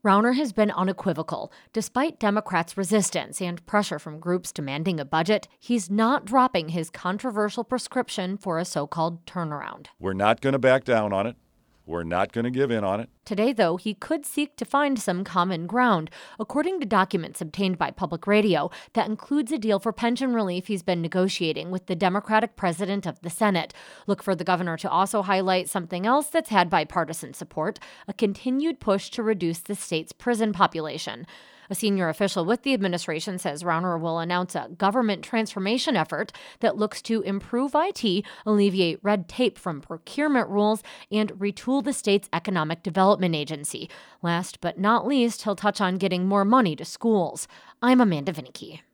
Rauner has been unequivocal. Despite Democrats' resistance and pressure from groups demanding a budget, he's not dropping his controversial prescription for a so-called turnaround. We're not going to back down on it. We're not going to give in on it. Today, though, he could seek to find some common ground. According to documents obtained by Public Radio, that includes a deal for pension relief he's been negotiating with the Democratic president of the Senate. Look for the governor to also highlight something else that's had bipartisan support, a continued push to reduce the state's prison population. A senior official with the administration says Rauner will announce a government transformation effort that looks to improve IT, alleviate red tape from procurement rules, and retool the state's economic development agency. Last but not least, he'll touch on getting more money to schools. I'm Amanda Vinicky.